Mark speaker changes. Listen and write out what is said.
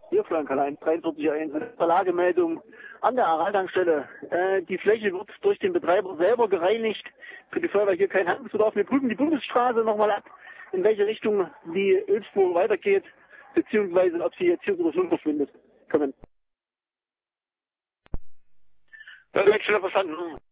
Speaker 1: Hier Frank allein, 43.1. Verlagemeldung an der Araltankstelle. Die Fläche wird durch den Betreiber selber gereinigt. Für die Feuerwehr hier kein Handlungsbedarf. Wir prüfen die Bundesstraße nochmal ab, in welche Richtung die Ölspur weitergeht, beziehungsweise ob sie jetzt hier oder schon verschwindet. Kommen. Verlagemeldung verstanden.